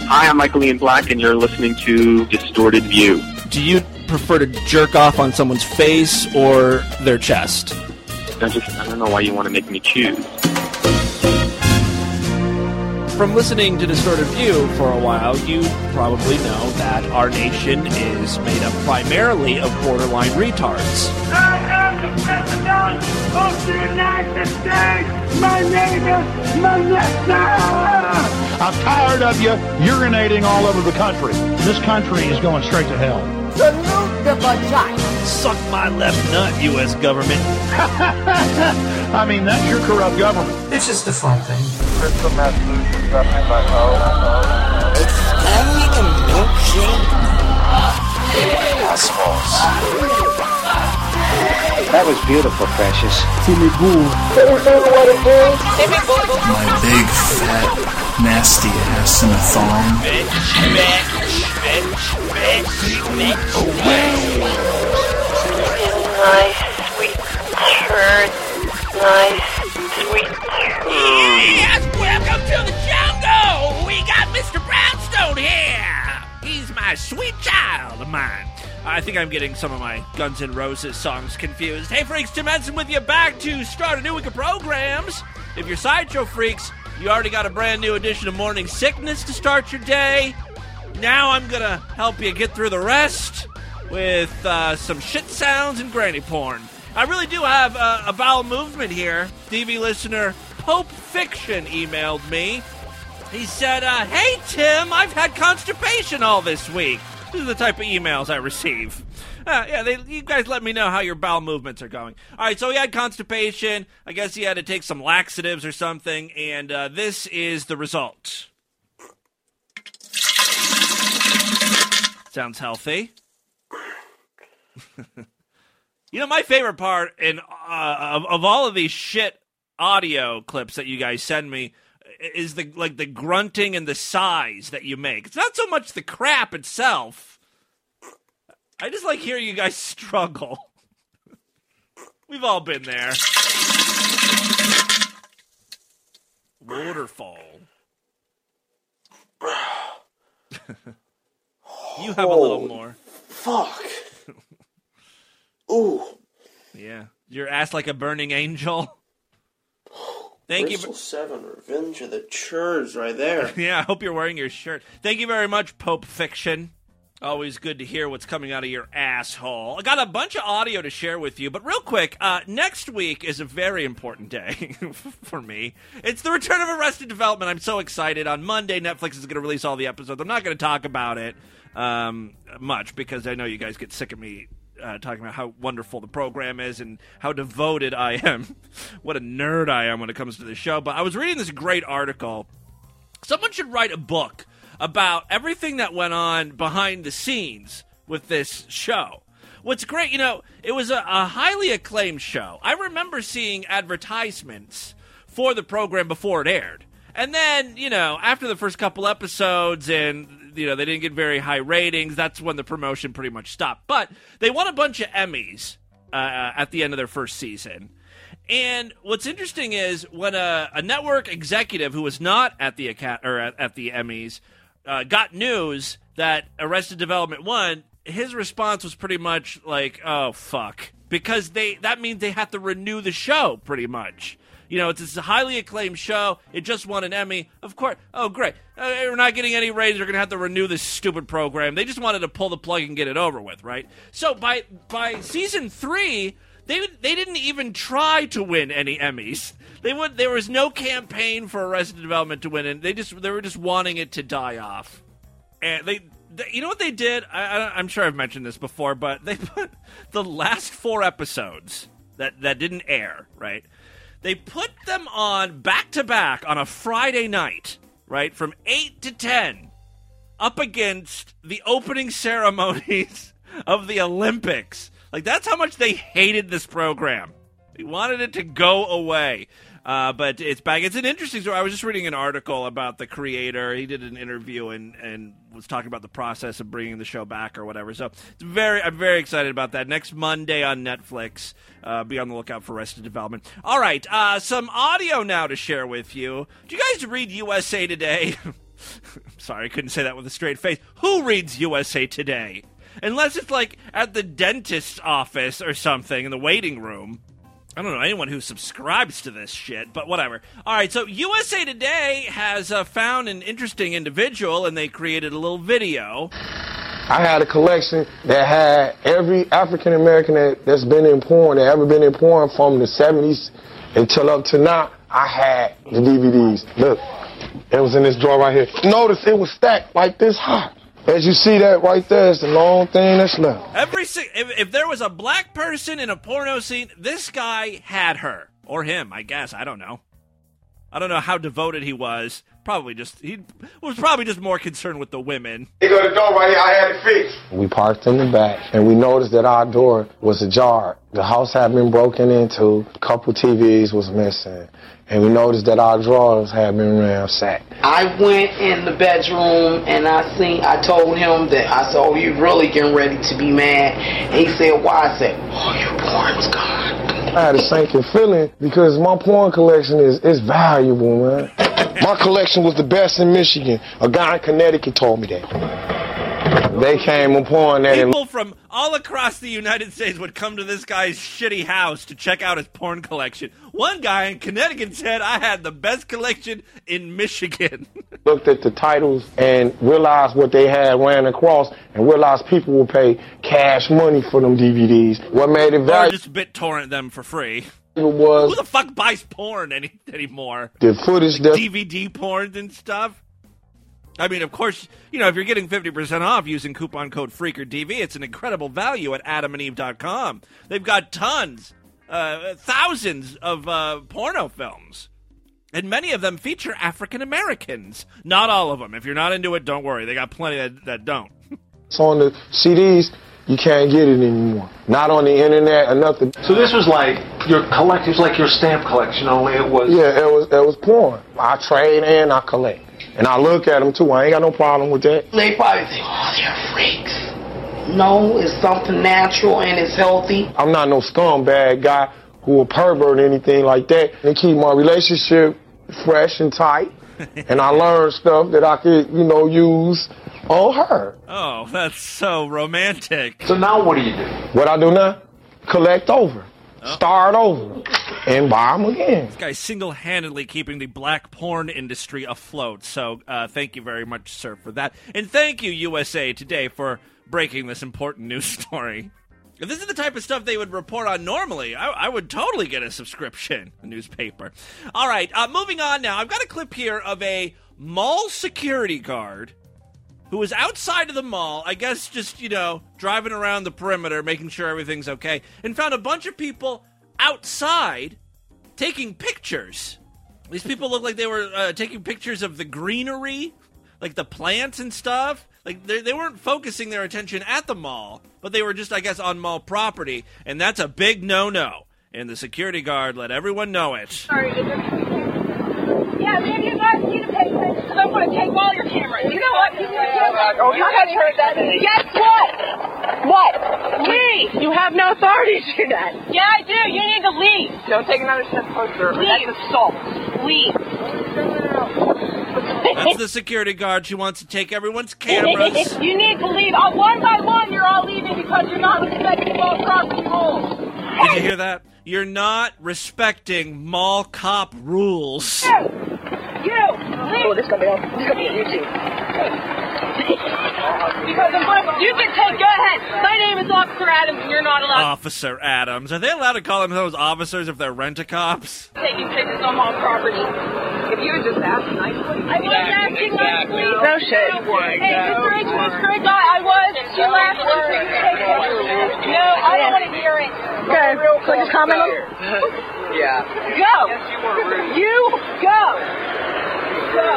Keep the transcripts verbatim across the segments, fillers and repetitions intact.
Hi, I'm Michael Ian Black, and you're listening to Distorted View. Do you prefer to jerk off on someone's face or their chest? I just, I don't know why you want to make me choose. From listening to Distorted View for a while, you probably know that our nation is made up primarily of borderline retards. I am the President of the United States! My name is Melissa! I'm tired of you urinating all over the country. This country is going straight to hell. Salute the vagina. Suck my left nut, U S government. I mean, that's your corrupt government. It's just a fun thing. Crystal meth solution suffering by O. It's having a milkshake. Assholes. That was beautiful, Precious. Timmy Boo. My big, fat, nasty ass in a thong. Bitch, bitch, bitch, bitch, bitch, away! Nice, sweet turd. Nice, sweet turd. Yes, welcome to the jungle! We got Mister Brownstone here! He's my sweet child of mine. I think I'm getting some of my Guns N' Roses songs confused. Hey, freaks, Tim Henson with you, back to start a new week of programs. If you're Sideshow freaks, you already got a brand new edition of Morning Sickness to start your day. Now I'm going to help you get through the rest with uh, some shit sounds and granny porn. I really do have uh, a bowel movement here. D V listener Pope Fiction emailed me. He said, uh, hey, Tim, I've had constipation all this week. These are the type of emails I receive. Uh, yeah, they, you guys let me know how your bowel movements are going. All right, so he had constipation. I guess he had to take some laxatives or something, and uh, this is the result. Sounds healthy. You know, my favorite part in uh, of, of all of these shit audio clips that you guys send me is the like the grunting and the sighs that you make. It's not so much the crap itself. I just like hearing you guys struggle. We've all been there. Waterfall. You have a little more. Fuck. Ooh. Yeah. Your ass like a burning angel. Thank Bristol you. seven, Revenge of the Churs, right there. Yeah, I hope you're wearing your shirt. Thank you very much, Pope Fiction. Always good to hear what's coming out of your asshole. I got a bunch of audio to share with you, but real quick, uh, next week is a very important day for me. It's the return of Arrested Development. I'm so excited. On Monday, Netflix is going to release all the episodes. I'm not going to talk about it um, much because I know you guys get sick of me Uh, talking about how wonderful the program is and how devoted I am. What a nerd I am when it comes to the show. But I was reading this great article. Someone should write a book about everything that went on behind the scenes with this show. What's great, you know, it was a, a highly acclaimed show. I remember seeing advertisements for the program before it aired. And then, you know, after the first couple episodes and you know, they didn't get very high ratings. That's when the promotion pretty much stopped. But they won a bunch of Emmys uh, at the end of their first season. And what's interesting is when a, a network executive who was not at the or at, at the Emmys uh, got news that Arrested Development won, his response was pretty much like, "Oh fuck," because they that means they have to renew the show pretty much. You know, it's this highly acclaimed show. It just won an Emmy. Of course. Oh, great. Uh, we're not getting any ratings. We're going to have to renew this stupid program. They just wanted to pull the plug and get it over with, right? So by by season three, they they didn't even try to win any Emmys. They would. There was no campaign for Arrested Development to win, and they just they were just wanting it to die off. And they, they you know what they did? I, I, I'm sure I've mentioned this before, but they put the last four episodes that that didn't air, right? They put them on back-to-back on a Friday night, right, from eight to ten, up against the opening ceremonies of the Olympics. Like, that's how much they hated this program. They wanted it to go away. Uh, but it's back. It's an interesting story. I was just reading an article about the creator. He did an interview and, and was talking about the process of bringing the show back or whatever. So it's very, I'm very excited about that. Next Monday on Netflix. Uh, be on the lookout for Arrested Development. All right, uh, some audio now to share with you. Did you guys read U S A Today? sorry, I couldn't say that with a straight face. Who reads U S A Today? Unless it's like at the dentist's office or something in the waiting room. I don't know anyone who subscribes to this shit, but whatever. All right, so U S A Today has uh, found an interesting individual, and they created a little video. I had a collection that had every African-American that, that's been in porn, that ever been in porn from the seventies until up to now. I had the D V Ds. Look, it was in this drawer right here. Notice it was stacked like this high. As you see that right there, it's the long thing that's left. Every si- if, if there was a black person in a porno scene, this guy had her. Or him, I guess. I don't know. I don't know how devoted he was. Probably just, he was probably just more concerned with the women. He got the door right here, I had it fixed. We parked in the back, and we noticed that our door was ajar. The house had been broken into, a couple T Vs was missing, and we noticed that our drawers had been ransacked. I went in the bedroom, and I seen, I told him that, I said, oh, you really getting ready to be mad? And he said, why? I said, oh, your porn's gone. I had a sinking feeling because my porn collection is, is valuable, man. My collection was the best in Michigan. A guy in Connecticut told me that. They came upon that. People from all across the United States would come to this guy's shitty house to check out his porn collection. One guy in Connecticut said, I had the best collection in Michigan. Looked at the titles and realized what they had ran across and realized people will pay cash money for them D V Ds. What made it valuable? Or just BitTorrent them for free. It was, who the fuck buys porn any, anymore? The footage, like D V D porn and stuff. I mean, of course, you know, if you're getting fifty percent off using coupon code FreakerDV, it's an incredible value at adam and eve dot com. They've got tons, uh, thousands of uh, porno films. And many of them feature African Americans. Not all of them. If you're not into it, don't worry. They got plenty that, that don't. So on the C Ds, you can't get it anymore. Not on the internet or nothing. So this was like your collect. It was like your stamp collection, only it was. Yeah, it was. It was porn. I trade and I collect, and I look at them too. I ain't got no problem with that. They probably think, oh, they're freaks. No, it's something natural and it's healthy. I'm not no scumbag guy who will pervert or anything like that. And keep my relationship fresh and tight, and I learned stuff that I could, you know, use on her. Oh, that's so romantic. So now what do you do? What I do now? Collect over. Oh. Start over. And buy them again. This guy's single-handedly keeping the black porn industry afloat. So uh, thank you very much, sir, for that. And thank you, U S A Today, for breaking this important news story. If this is the type of stuff they would report on normally, I, I would totally get a subscription, a newspaper. All right, uh, moving on now. I've got a clip here of a mall security guard who was outside of the mall, I guess just, you know, driving around the perimeter, making sure everything's okay, and found a bunch of people outside taking pictures. These people look like they were uh, taking pictures of the greenery, like the plants and stuff. Like, they, they weren't focusing their attention at the mall, but they were just, I guess, on mall property, and that's a big no-no. And the security guard let everyone know it. Sorry, is there... Yeah, man, you guys need to pay attention because I want to take all your cameras. You know what? You, oh, you haven't heard that. Guess what? What? Leave. You have no authority to do that. Yeah, I do. You need to leave. Don't take another step closer. Leave. That's assault. Leave. That's the security guard. She wants to take everyone's cameras. You need to leave. Uh, one by one, you're all leaving because you're not respecting mall property rules. Did you hear that? You're not respecting mall cop rules. You! You! Leave! Oh, this is going to be on, this is going to be on YouTube. Because I'm going to, you can take, go ahead. My name is Officer Adams and you're not allowed. Officer Adams. Are they allowed to call themselves officers if they're rent-a-cops? Taking pictures on mall property. If you were just asking nicely. I was asking nicely. No shit. Hey, Mister H, Mister H, I was. She laughed. No, I don't want to hear it. Okay, so just comment on it. Yeah. Go. You go. Go.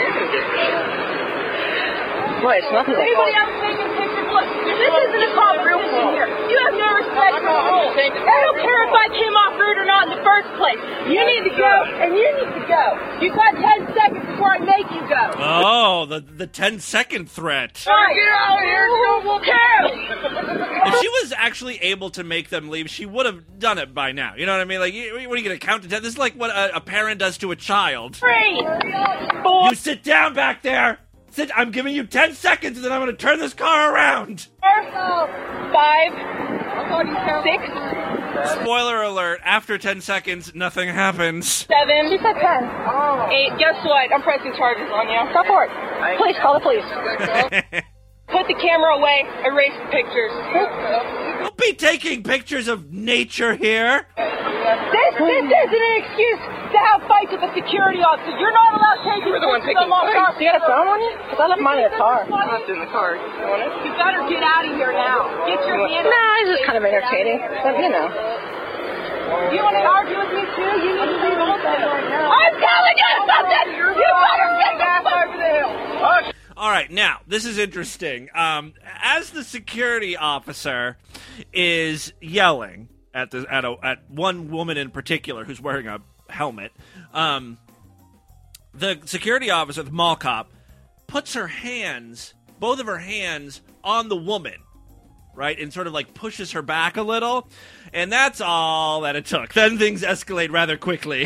What? It's nothing. Anybody else taking pictures? Look, this isn't a call real in here. You have no respect for the rules. I don't care if I came off rude or not in the first place. You need to go, and you need to go. You've got ten seconds before I make you go. Oh, the the ten-second threat. All right, get out of here. We'll care. If she was actually able to make them leave, she would have done it by now. You know what I mean? Like, what are you going to count to ten? This is like what a, a parent does to a child. Free. You sit down back there. Sit, I'm giving you ten seconds, and then I'm going to turn this car around. Five, six, Spoiler alert, after ten seconds, nothing happens. seven, she said ten. Eight, guess what? I'm pressing charges on you. Go for it. Please, call the police. Put the camera away, erase the pictures. Don't be taking pictures of nature here. This, this isn't an excuse to have fights with a security officer. You're not allowed taking pictures of them on cars. You got a phone on you? Because I left mine in the car. I left it in the car. You want it? You better get out of here now. Get your hands. No, it's just kind of entertaining. But, you know. You want to argue with me too? You need to leave all that right now. I'm telling you something! You better get the fuck over the hill! All right, now, this is interesting. Um, as the security officer is yelling at the at, a, at one woman in particular who's wearing a helmet, um, the security officer, the mall cop, puts her hands, both of her hands, on the woman, right, and sort of like pushes her back a little, and that's all that it took. Then things escalate rather quickly.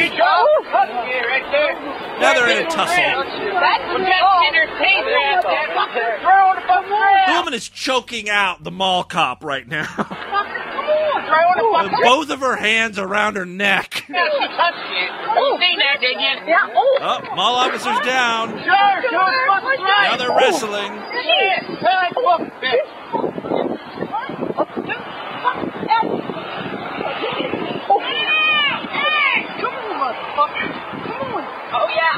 Now they're in a tussle. The woman is choking out the mall cop right now. With both of her hands around her neck. Oh, mall officer's down. Now they're wrestling. Oh, yeah.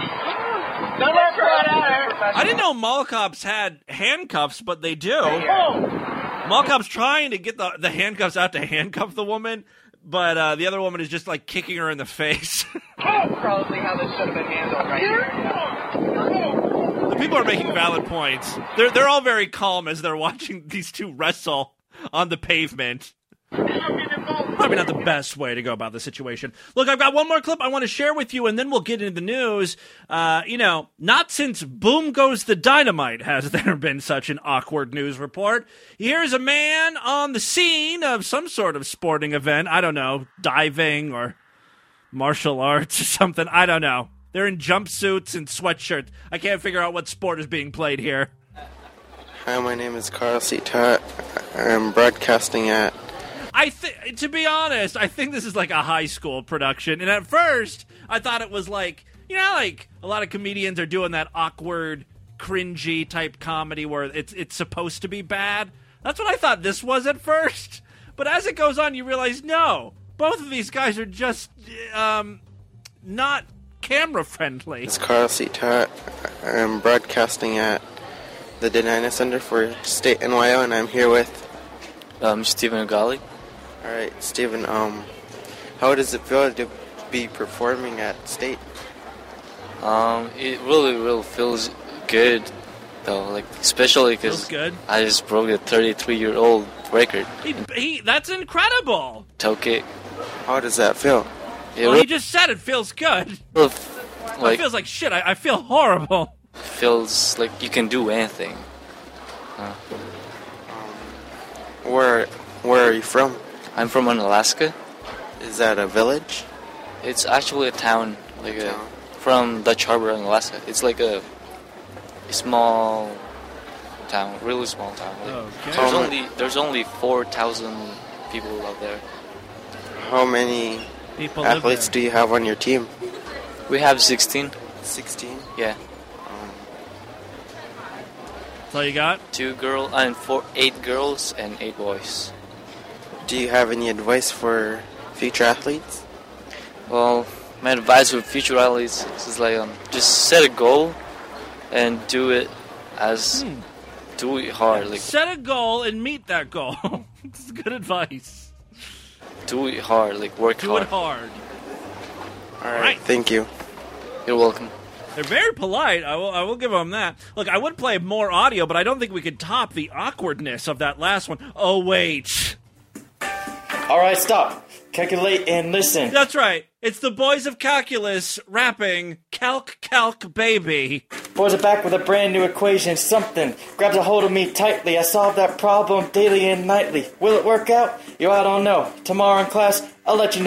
I didn't know mall cops had handcuffs, but they do. Mall cops trying to get the, the handcuffs out to handcuff the woman, but uh, the other woman is just like kicking her in the face. Probably how this should have been handled right here. The people are making valid points. They're they're all very calm as they're watching these two wrestle on the pavement. Probably not the best way to go about the situation. Look, I've got one more clip I want to share with you, and then we'll get into the news. Uh, you know, not since Boom Goes the Dynamite has there been such an awkward news report. Here's a man on the scene of some sort of sporting event. I don't know, diving or martial arts or something. I don't know. They're in jumpsuits and sweatshirts. I can't figure out what sport is being played here. Hi, my name is Carl Sita. I'm broadcasting at... I th- to be honest, I think this is like a high school production. And at first, I thought it was like, you know, like a lot of comedians are doing that awkward, cringy type comedy where it's it's supposed to be bad. That's what I thought this was at first. But as it goes on, you realize, no, both of these guys are just um, not camera friendly. It's Carl Sita. I'm broadcasting at the Denina Center for State N Y O, and I'm here with um, Stephen Gali. All right, Stephen, um, how does it feel to be performing at State? Um, it really, really feels good, though. Like, especially because I just broke a thirty-three-year-old record. He, he, that's incredible. Toe kick. How does that feel? It well, really, he just said it feels good. Like, it feels like shit. I, I feel horrible. Feels like you can do anything. Uh, um, where, where are you from? I'm from Alaska. Is that a village? It's actually a town, like a, town. From Dutch Harbor in Alaska. It's like a, a small town, really small town. Like, okay. There's only there's only four thousand people out there. How many people athletes do you have on your team? We have sixteen. Sixteen? Yeah. Um, That's all you got? Two girls and four, eight girls and eight boys. Do you have any advice for future athletes? Well, my advice for future athletes is like um, just set a goal and do it as hmm. do it hard. Like set a goal and meet that goal. That's good advice. Do it hard, like work do hard. Do it hard. All right, All right. Thank you. You're welcome. They're very polite. I will I will give them that. Look, I would play more audio, but I don't think we could top the awkwardness of that last one. Oh, wait. All right, stop. Calculate and listen. That's right. It's the boys of calculus rapping Calc Calc Baby. Boys are back with a brand new equation. Something grabs a hold of me tightly. I solve that problem daily and nightly. Will it work out? Yo, I don't know. Tomorrow in class, I'll let you know.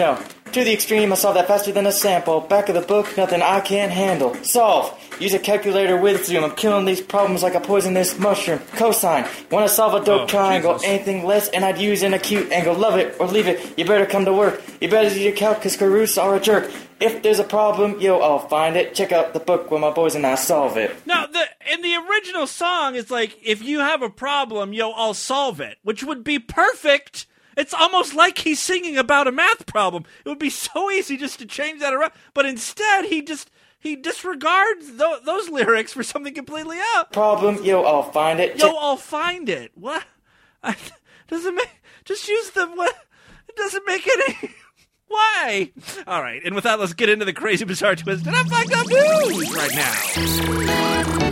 To the extreme, I solve that faster than a sample. Back of the book, nothing I can't handle. Solve. Use a calculator with zoom. I'm killing these problems like a poisonous mushroom. Cosine. Want to solve a dope Oh, triangle. Jesus. Anything less, and I'd use an acute angle. Love it or leave it. You better come to work. You better do your calc, cause square roots are a jerk. If there's a problem, yo, I'll find it. Check out the book where my boys and I solve it. Now, the, in the original song, it's like, if you have a problem, yo, I'll solve it, which would be perfect. It's almost like he's singing about a math problem. It would be so easy just to change that around. But instead, he just he disregards th- those lyrics for something completely else. Problem, yo, I'll find it. Yo, I'll find it. What? I, doesn't make. Just use the what? It doesn't make any. Why? All right. And with that, let's get into the crazy, bizarre twist and fucked up news right now.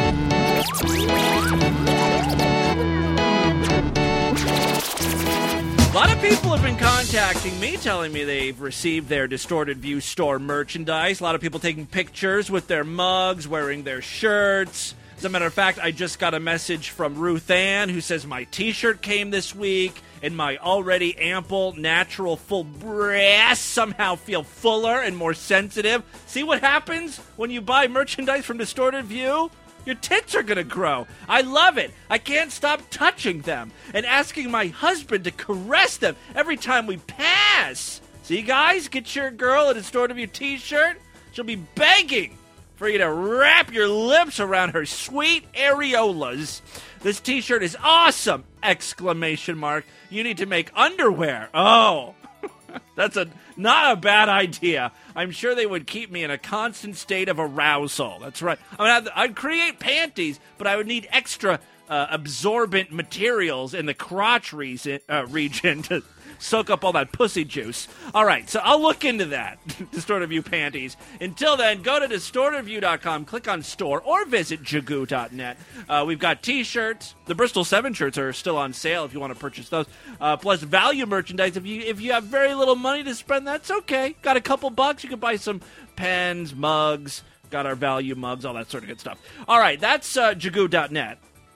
A lot of people have been contacting me, telling me they've received their Distorted View store merchandise. A lot of people taking pictures with their mugs, wearing their shirts. As a matter of fact, I just got a message from Ruth Ann who says my t-shirt came this week and my already ample, natural, full breasts somehow feel fuller and more sensitive. See what happens when you buy merchandise from Distorted View? Your tits are gonna grow. I love it. I can't stop touching them and asking my husband to caress them every time we pass. See, guys, get your girl a Distorted View t-shirt. She'll be begging for you to wrap your lips around her sweet areolas. This t-shirt is awesome! Exclamation mark. You need to make underwear. Oh, that's a not a bad idea. I'm sure they would keep me in a constant state of arousal. That's right. I mean, I'd, I'd create panties, but I would need extra uh, absorbent materials in the crotch reason, uh, region to soak up all that pussy juice. All right, so I'll look into that, Distorted View panties. Until then, go to distorted view dot com, click on store, or visit jagoo dot net. Uh, we've got t-shirts. The Bristol seven shirts are still on sale if you want to purchase those. Uh, plus value merchandise. If you if you have very little money to spend, that's okay. Got a couple bucks, you can buy some pens, mugs. Got our value mugs, all that sort of good stuff. All right, that's uh, jagoo dot net.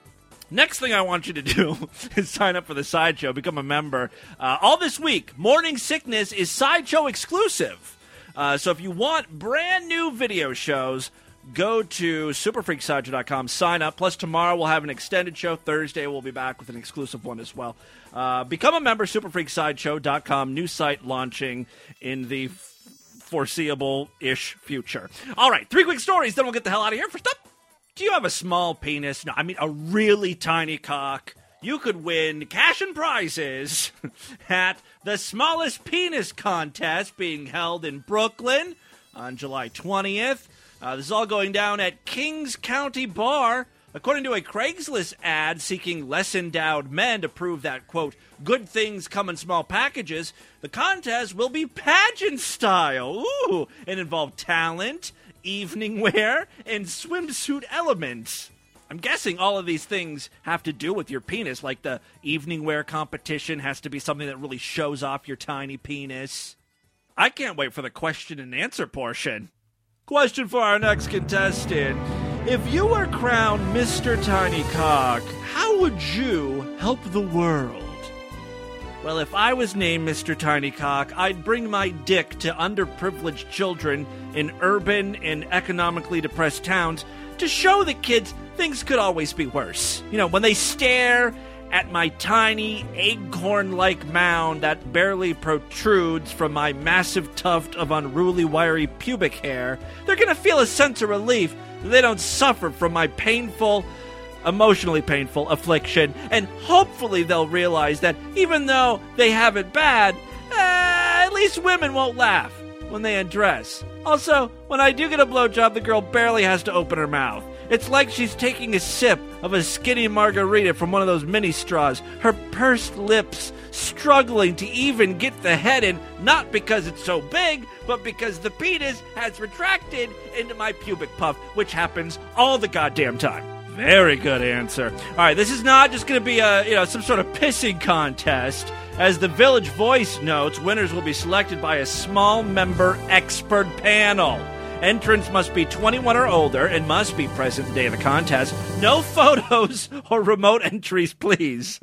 Next thing I want you to do is sign up for the Sideshow, become a member. Uh, all this week, Morning Sickness is Sideshow exclusive. Uh, so if you want brand new video shows, go to super freak sideshow dot com, sign up. Plus tomorrow we'll have an extended show. Thursday we'll be back with an exclusive one as well. Uh, become a member, super freak sideshow dot com. New site launching in the f- foreseeable-ish future. All right, three quick stories, then we'll get the hell out of here. First up, do you have a small penis? No, I mean a really tiny cock. You could win cash and prizes at the Smallest Penis Contest being held in Brooklyn on July twentieth. Uh, this is all going down at Kings County Bar. According to a Craigslist ad seeking less endowed men to prove that, quote, good things come in small packages, the contest will be pageant style. Ooh, and involve talent, evening wear, and swimsuit elements. I'm guessing all of these things have to do with your penis, like the evening wear competition has to be something that really shows off your tiny penis. I can't wait for the question and answer portion. Question for our next contestant. If you were crowned Mister Tiny Cock, how would you help the world? Well, if I was named Mister Tiny Cock, I'd bring my dick to underprivileged children in urban and economically depressed towns to show the kids things could always be worse. You know, when they stare at my tiny acorn-like mound that barely protrudes from my massive tuft of unruly, wiry pubic hair, they're going to feel a sense of relief that they don't suffer from my painful, emotionally painful affliction, and hopefully they'll realize that even though they have it bad, uh, at least women won't laugh when they undress. Also, when I do get a blowjob, the girl barely has to open her mouth. It's like she's taking a sip of a skinny margarita from one of those mini straws, her pursed lips struggling to even get the head in, not because it's so big, but because the penis has retracted into my pubic puff, which happens all the goddamn time. Very good answer. All right, this is not just going to be a, you know, some sort of pissing contest. As the Village Voice notes, winners will be selected by a small member expert panel. Entrants must be twenty-one or older and must be present the day of the contest. No photos or remote entries, please.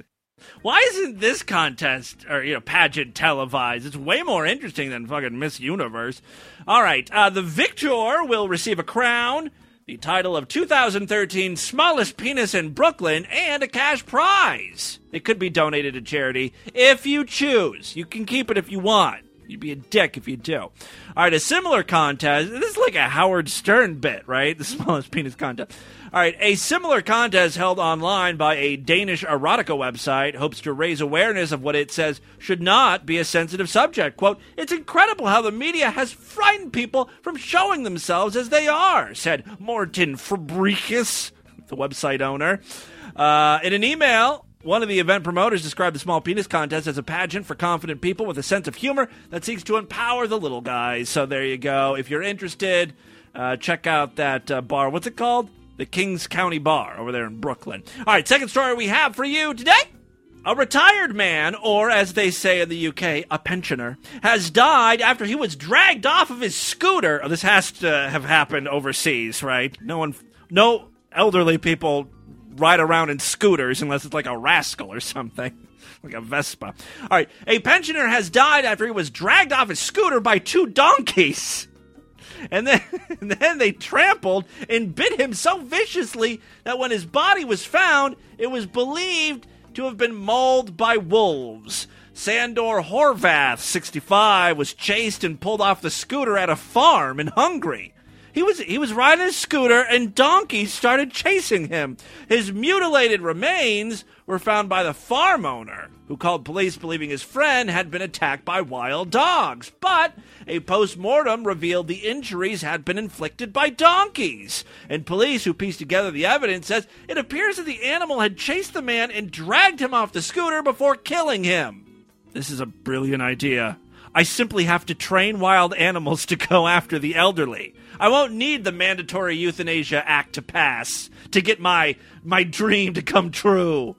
Why isn't this contest or you know pageant televised? It's way more interesting than fucking Miss Universe. All right, uh, the victor will receive a crown, the title of two thousand thirteen Smallest Penis in Brooklyn, and a cash prize. It could be donated to charity if you choose. You can keep it if you want. You'd be a dick if you do. All right, a similar contest. This is like a Howard Stern bit, right? The smallest penis contest. All right, a similar contest held online by a Danish erotica website hopes to raise awareness of what it says should not be a sensitive subject. Quote, "It's incredible how the media has frightened people from showing themselves as they are," said Morten Fabricius, the website owner. Uh, in an email, one of the event promoters described the small penis contest as a pageant for confident people with a sense of humor that seeks to empower the little guys. So there you go. If you're interested, uh, check out that uh, bar. What's it called? The Kings County Bar over there in Brooklyn. All right, second story we have for you today. A retired man, or as they say in the U K, a pensioner, has died after he was dragged off of his scooter. Oh, this has to have happened overseas, right? No one, no elderly people ride around in scooters unless it's like a rascal or something, like a Vespa. All right, a pensioner has died after he was dragged off his scooter by two donkeys. And then, and then they trampled and bit him so viciously that when his body was found, it was believed to have been mauled by wolves. Sandor Horvath, sixty-five, was chased and pulled off the scooter at a farm in Hungary. He was he was riding his scooter and donkeys started chasing him. His mutilated remains were found by the farm owner, who called police believing his friend had been attacked by wild dogs. But a post-mortem revealed the injuries had been inflicted by donkeys. And police, who pieced together the evidence, says it appears that the animal had chased the man and dragged him off the scooter before killing him. This is a brilliant idea. I simply have to train wild animals to go after the elderly. I won't need the mandatory euthanasia act to pass to get my my dream to come true.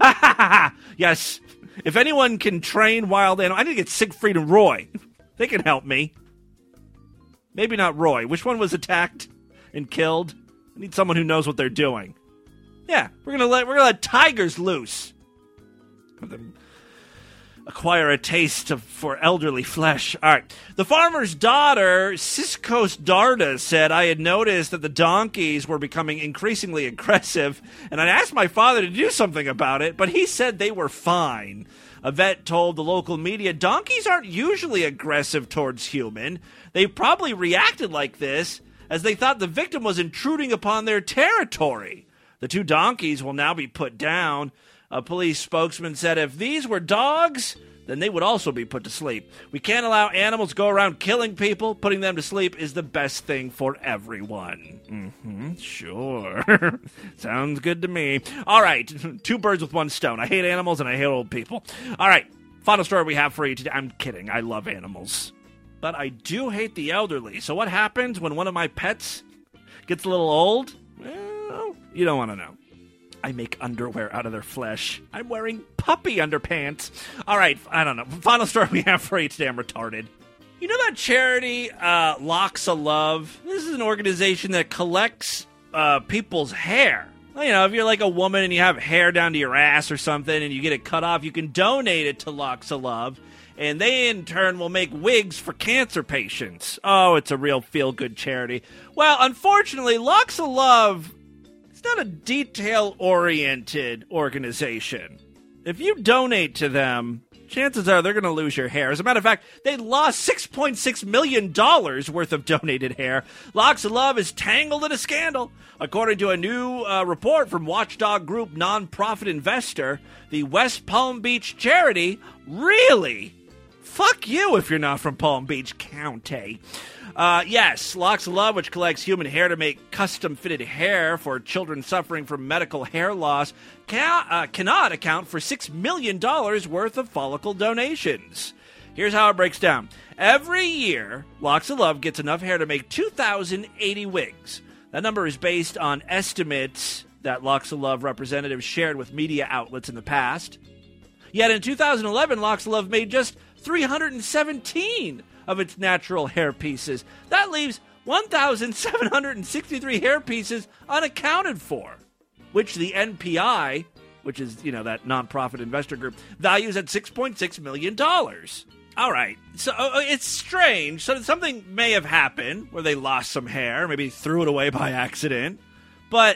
Yes, if anyone can train wild animals, I need to get Siegfried and Roy. They can help me. Maybe not Roy. Which one was attacked and killed? I need someone who knows what they're doing. Yeah, we're gonna let we're gonna let tigers loose. Let them acquire a taste of, for elderly flesh. All right. The farmer's daughter, Siskos Darda, said, "I had noticed that the donkeys were becoming increasingly aggressive, and I asked my father to do something about it, but he said they were fine." A vet told the local media, "Donkeys aren't usually aggressive towards human. They probably reacted like this as they thought the victim was intruding upon their territory. The two donkeys will now be put down." A police spokesman said if these were dogs, then they would also be put to sleep. "We can't allow animals to go around killing people. Putting them to sleep is the best thing for everyone." Mm-hmm, sure. Sounds good to me. All right, two birds with one stone. I hate animals and I hate old people. All right, final story we have for you today. I'm kidding. I love animals. But I do hate the elderly. So what happens when one of my pets gets a little old? Well, you don't want to know. I make underwear out of their flesh. I'm wearing puppy underpants. All right, I don't know. Final story we have for you today. I'm retarded. You know that charity, uh, Locks of Love? This is an organization that collects uh, people's hair. You know, if you're like a woman and you have hair down to your ass or something and you get it cut off, you can donate it to Locks of Love. And they, in turn, will make wigs for cancer patients. Oh, it's a real feel-good charity. Well, unfortunately, Locks of Love... not a detail-oriented organization. If you donate to them, chances are they're going to lose your hair. As a matter of fact, they lost six point six million dollars worth of donated hair. Locks of Love is tangled in a scandal. According to a new uh, report from watchdog group Nonprofit Investor, the West Palm Beach charity, really? Fuck you if you're not from Palm Beach County. Uh, yes, Locks of Love, which collects human hair to make custom-fitted hair for children suffering from medical hair loss, can, uh, cannot account for six million dollars worth of follicle donations. Here's how it breaks down. Every year, Locks of Love gets enough hair to make two thousand eighty wigs. That number is based on estimates that Locks of Love representatives shared with media outlets in the past. Yet in two thousand eleven, Locks of Love made just three hundred seventeen of its natural hair pieces. That leaves one thousand seven hundred sixty-three hair pieces unaccounted for, which the N P I which is, you know, that nonprofit investor group, values at six point six million dollars. All right, so uh, it's strange. So something may have happened where they lost some hair, maybe threw it away by accident. But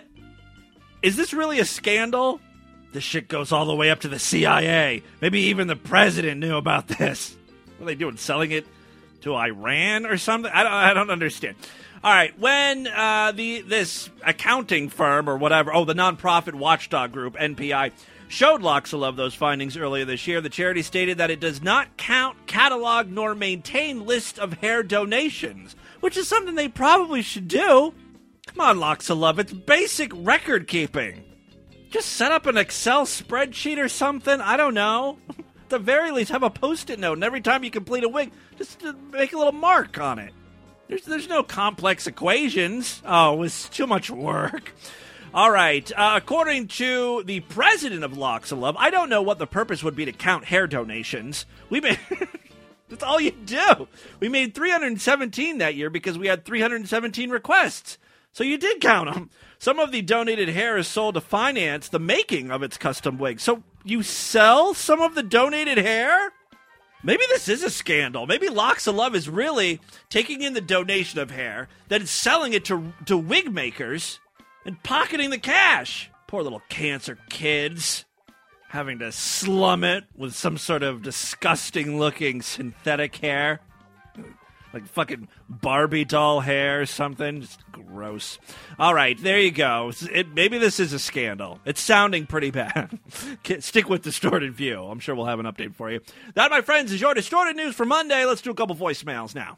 is this really a scandal? This shit goes all the way up to the C I A. Maybe even the president knew about this. What are they doing, selling it to Iran or something? I don't, I don't understand. All right, when uh, the this accounting firm or whatever, oh, the nonprofit watchdog group, N P I, showed Loxolove those findings earlier this year, the charity stated that it does not count, catalog, nor maintain list of hair donations, which is something they probably should do. Come on, Loxolove, it's basic record keeping. Just set up an Excel spreadsheet or something, I don't know. At the very least, have a Post-it note, and every time you complete a wig, just make a little mark on it. There's, there's no complex equations. Oh, it was too much work. All right, uh, according to the president of Loxolove, I don't know what the purpose would be to count hair donations. We made that's all you do. We made three hundred seventeen that year because we had three hundred seventeen requests. So you did count them. Some of the donated hair is sold to finance the making of its custom wig. So you sell some of the donated hair? Maybe this is a scandal. Maybe Loxolove is really taking in the donation of hair, then selling it to to wig makers and pocketing the cash. Poor little cancer kids. Having to slum it with some sort of disgusting-looking synthetic hair. Like fucking Barbie doll hair or something. Just gross. All right, there you go. It, maybe this is a scandal. It's sounding pretty bad. Stick with Distorted View. I'm sure we'll have an update for you. That, my friends, is your Distorted News for Monday. Let's do a couple voicemails now.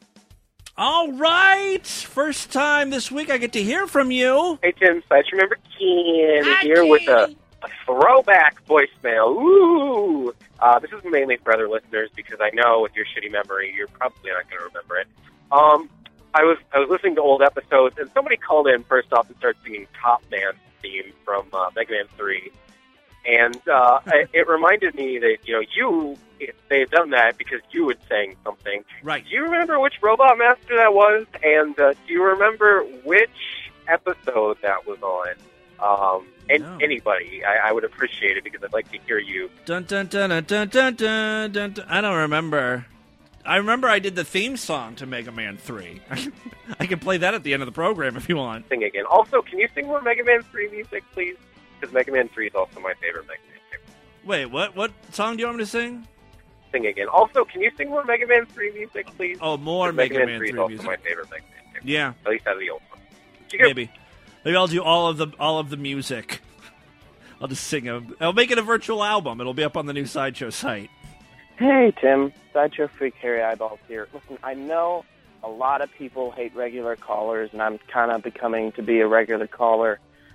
All right. First time this week I get to hear from you. Hey, Tim. I just remember Ken Hi, here Ken. with a, a throwback voicemail. Ooh. Uh, this is mainly for other listeners because I know with your shitty memory, you're probably not going to remember it. Um, I was I was listening to old episodes, and somebody called in first off and started singing Top Man theme from uh, Mega Man three. And uh, it, it reminded me that, you know, you, they had done that because you had sang something. Right. Do you remember which Robot Master that was? And uh, do you remember which episode that was on? Um, and No. anybody, I, I would appreciate it because I'd like to hear you. Dun, dun, dun, dun, dun, dun, dun, dun, dun. I don't remember. I remember I did the theme song to Mega Man three. I can play that at the end of the program if you want. Sing again. Also, can you sing more Mega Man three music, please? Because Mega Man three is also my favorite Mega Man game. Wait, what What song do you want me to sing? Sing again. Also, can you sing more Mega Man three music, please? Oh, more 'Cause Mega, Mega Man three three is also music. my favorite Mega Man game. Yeah, At least out of the old one. maybe. Maybe I'll do all of the all of the music. I'll just sing a. I'll make it a virtual album. It'll be up on the new Sideshow site. Hey, Tim. Sideshow Freak Harry Eyeballs here. Listen, I know a lot of people hate regular callers, and I'm kind of becoming to be a regular caller.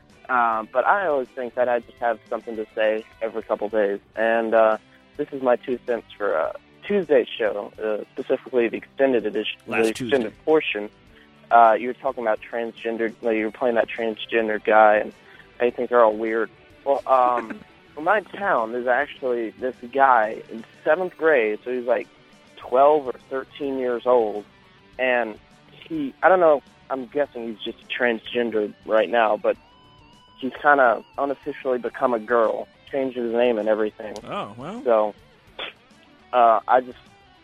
Um, but I always think that I just have something to say every couple days. And uh, this is my two cents for uh, Tuesday's show, uh, specifically the extended edition, Last the Tuesday. extended portion. Uh, you were talking about transgender, like you were playing that transgender guy, and I think they're all weird. Well, um, in my town, there's actually this guy in seventh grade, so he's like twelve or thirteen years old, and he, I don't know, I'm guessing he's just transgender right now, but he's kind of unofficially become a girl, changed his name and everything. Oh, well. So, uh, I just,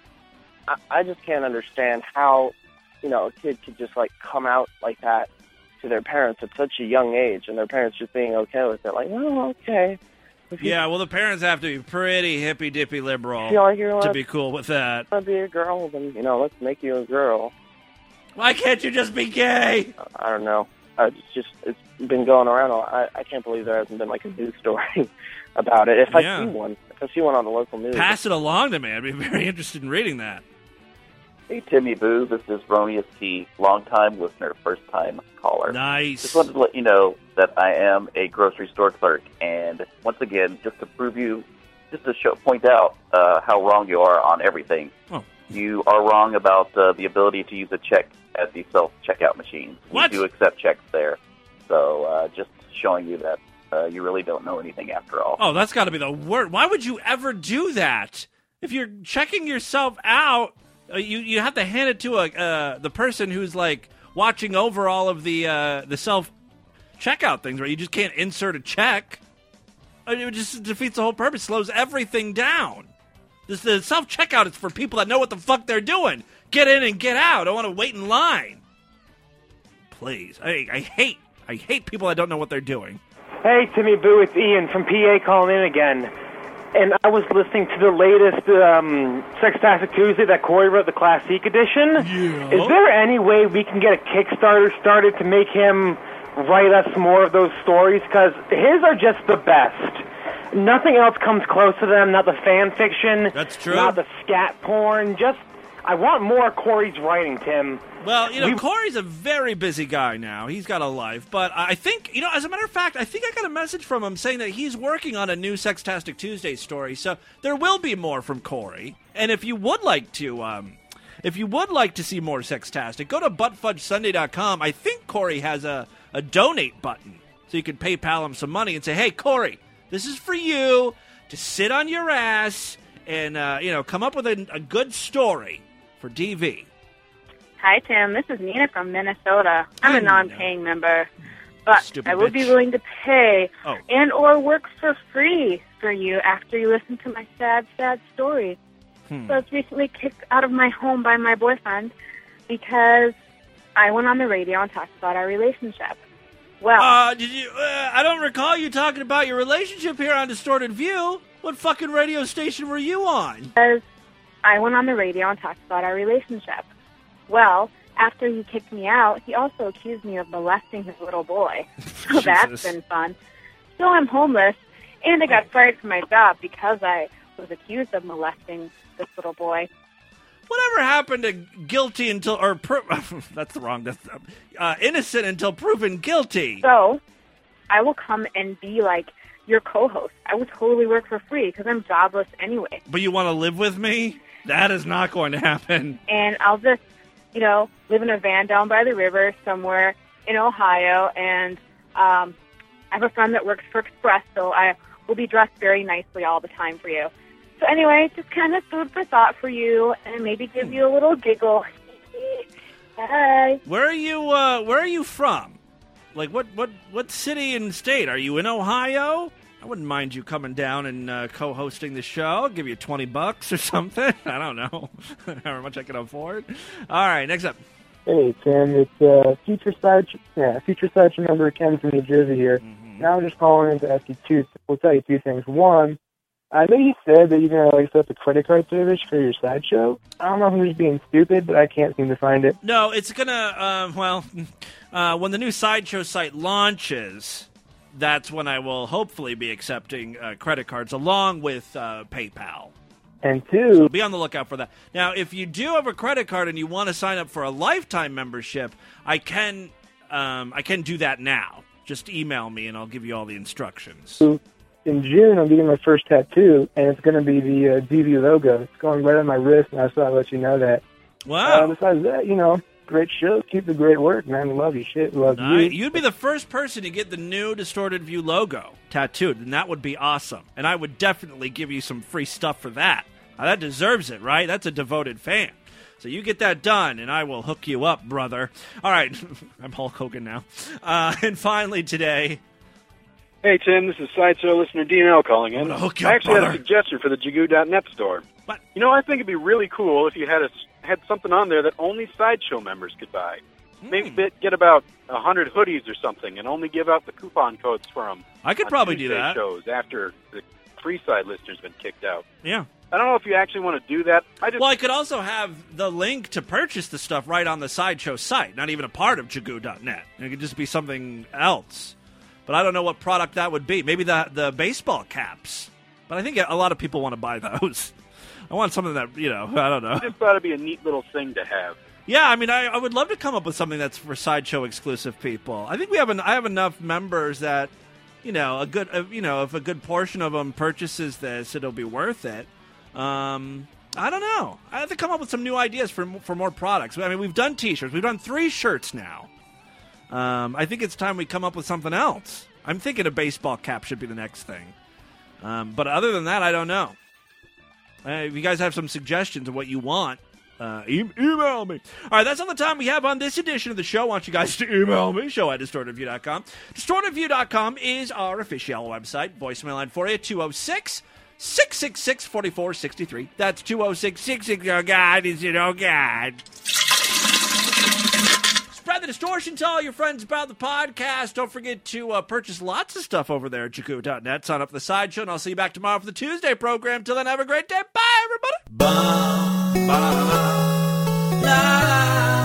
I, I just can't understand how, you know, a kid could just, like, come out like that to their parents at such a young age, and their parents just being okay with it. Like, oh, okay. If you Yeah, well, the parents have to be pretty hippy-dippy liberal feel like you to want be cool with that. to be a girl, then, you know, let's make you a girl. Why can't you just be gay? I don't know. Uh, it's just, it's been going around. a lot. I, I can't believe there hasn't been, like, a news story about it. If Yeah. I see one, if I see one on the local news. Pass it along to me. I'd be very interested in reading that. Hey, Timmy Boo, this is Ronius T, long-time listener, first-time caller. Nice. Just wanted to let you know that I am a grocery store clerk, and once again, just to prove you, just to show, point out uh, how wrong you are on everything. Oh. You are wrong about uh, the ability to use a check at the self-checkout machines. What? We do accept checks there, so uh, just showing you that uh, you really don't know anything after all. Oh, that's got to be the worst. Why would you ever do that? If you're checking yourself out, uh, you you have to hand it to a uh, the person who's like watching over all of the uh, the self checkout things, right? You just can't insert a check. It just defeats the whole purpose, slows everything down. This, the self-checkout is for people that know what the fuck they're doing. Get in and get out. I don't want to wait in line. Please. I, I hate, I hate people that don't know what they're doing. Hey, Timmy Boo, it's Ian from P A calling in again. And I was listening to the latest um, Sextastic Tuesday that Corey wrote, the Classic Edition. Yeah. Is there any way we can get a Kickstarter started to make him write us more of those stories? Because his are just the best. Nothing else comes close to them, not the fan fiction. That's true. Not the scat porn. Just, I want more Corey's writing, Tim. Well, you know, We- Corey's a very busy guy now. He's got a life. But I think, you know, as a matter of fact, I think I got a message from him saying that he's working on a new Sextastic Tuesday story. So there will be more from Corey. And if you would like to, um, if you would like to see more Sextastic, go to butt fudge sunday dot com. I think Corey has a, a donate button. So you can PayPal him some money and say, hey, Corey, this is for you to sit on your ass and, uh, you know, come up with a, a good story for D V. Hi, Tim. This is Nina from Minnesota. I'm a non-paying member, but Stupid I would bitch. be willing to pay Oh. and or work for free for you after you listen to my sad, sad story. Hmm. So I was recently kicked out of my home by my boyfriend because I went on the radio and talked about our relationship. Well, Uh, did you? Uh, I don't recall you talking about your relationship here on Distorted View. What fucking radio station were you on? because I went on the radio and talked about our relationship. Well, after he kicked me out, he also accused me of molesting his little boy. So that's Jesus. been fun. Still, I'm homeless, and I got fired from my job because I was accused of molesting this little boy. Whatever happened to guilty until or pro- that's the wrong. That's uh, innocent until proven guilty. So I will come and be like your co-host. I would totally work for free because I'm jobless anyway. But you want to live with me? That is not going to happen. And I'll just, you know, live in a van down by the river somewhere in Ohio. And um, I have a friend that works for Express, so I will be dressed very nicely all the time for you. So anyway, just kind of food for thought for you, and maybe give you a little giggle. Bye. Where are you? Uh, where are you from? Like what? What? What city and state? Are you in Ohio? I wouldn't mind you coming down and uh, co-hosting the show. I'll give you twenty bucks or something. I don't know how much I can afford. All right, next up. Hey, Tim, it's uh, Future Side, yeah, Future Side member Ken from New Jersey here. Mm-hmm. Now I'm just calling in to ask you two, we'll tell you two things. One, I know you said that you're going to like set up a credit card service for your sideshow. I don't know if I'm just being stupid, but I can't seem to find it. No, it's gonna. Um, well, uh, when the new Sideshow site launches, that's when I will hopefully be accepting uh, credit cards along with uh, PayPal. And two, So be on the lookout for that. Now, if you do have a credit card and you want to sign up for a lifetime membership, I can. Um, I can do that now. Just email me and I'll give you all the instructions. in June, I'm getting my first tattoo, and it's going to be the uh, D V logo. It's going right on my wrist, and I just thought I'd let you know that. Wow. Uh, besides that, you know, great show. Keep the great work, man. Love you. Shit. Love Uh, you. you'd be the first person to get the new Distorted View logo tattooed, and that would be awesome. And I would definitely give you some free stuff for that. Now, that deserves it, right? That's a devoted fan. So you get that done, and I will hook you up, brother. All right. I'm Hulk Hogan now. Uh, and finally today... Hey, Tim, this is Sideshow listener D N L calling in. hook you I up, actually had brother. a suggestion for the Jagoo dot net store. What? You know, I think it'd be really cool if you had a, had something on there that only Sideshow members could buy. Maybe Hmm. they'd get about a hundred hoodies or something and only give out the coupon codes for them. I could on probably do Tuesday that. shows after the free side listeners been kicked out. Yeah. I don't know if you actually want to do that. I just Well, I could also have the link to purchase the stuff right on the Sideshow site, not even a part of Jagoo dot net. It could just be something else. But I don't know what product that would be. Maybe the the baseball caps. But I think a lot of people want to buy those. I want something that, you know, I don't know. I just thought it'd be a neat little thing to have. Yeah, I mean, I, I would love to come up with something that's for Sideshow exclusive people. I think we have an, I have enough members that, you know, a good, uh, you know, if a good portion of them purchases this, it'll be worth it. Um, I don't know. I have to come up with some new ideas for for more products. I mean, we've done T-shirts. We've done three shirts now. Um, I think it's time we come up with something else. I'm thinking a baseball cap should be the next thing. Um, but other than that, I don't know. Uh, if you guys have some suggestions of what you want, Uh, e- email me. All right, that's all the time we have on this edition of the show. I want you guys to email me, show at distorted view dot com. distorted view dot com is our official website. Voicemail line for you, two oh six, six six six, four four six three. That's two oh six, six six six, oh God, is it, oh God. Spread the distortion to all your friends about the podcast. Don't forget to uh, purchase lots of stuff over there at Jakku dot net. Sign up for the sideshow, and I'll see you back tomorrow for the Tuesday program. Till then, have a great day. Bye, everybody. Bye. Bye. Bye.